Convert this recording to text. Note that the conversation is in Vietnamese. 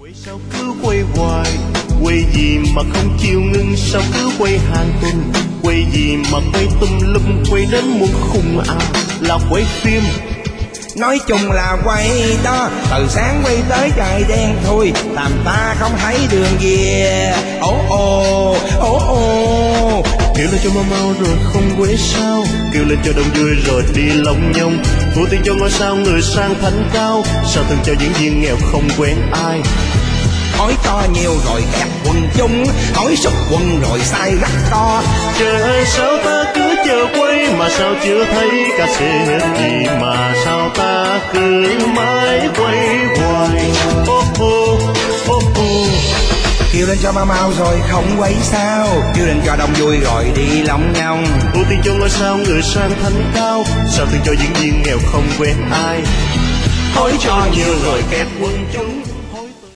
Quay sao cứ quay hoài, quay gì mà không chịu ngưng, sao cứ quay hàng tuần, quay gì mà quay tùm lum, quay đến muôn khùng là quay phim. Nói chung là quay đó, từ sáng quay tới trời đen thôi, làm ta không thấy đường về. Ồ ồ ồ ồ, kêu lên cho mau rồi không quay sao, kêu lên cho đông vui rồi đi lòng nhông. Thu tiền cho ngôi sao người sang thánh cao, sao từng cho diễn viên nghèo không quen ai. hỏi to nhiều rồi kẹp quần chung, hỏi sụp quần rồi sai gắt to. Trời ơi sao ta cứ chờ quay mà sao chưa thấy cả xe gì, mà sao ta cứ mãi quay hoài. Ô ô ô ô, Kêu lên cho mau rồi không quay sao, kêu lên cho đông vui rồi đi lòng nhông. ưu tiên cho ngôi sao người sang thánh cao, sao từng cho diễn viên nghèo không quen ai. Hỏi cho nhiều rồi kẹp quần chung.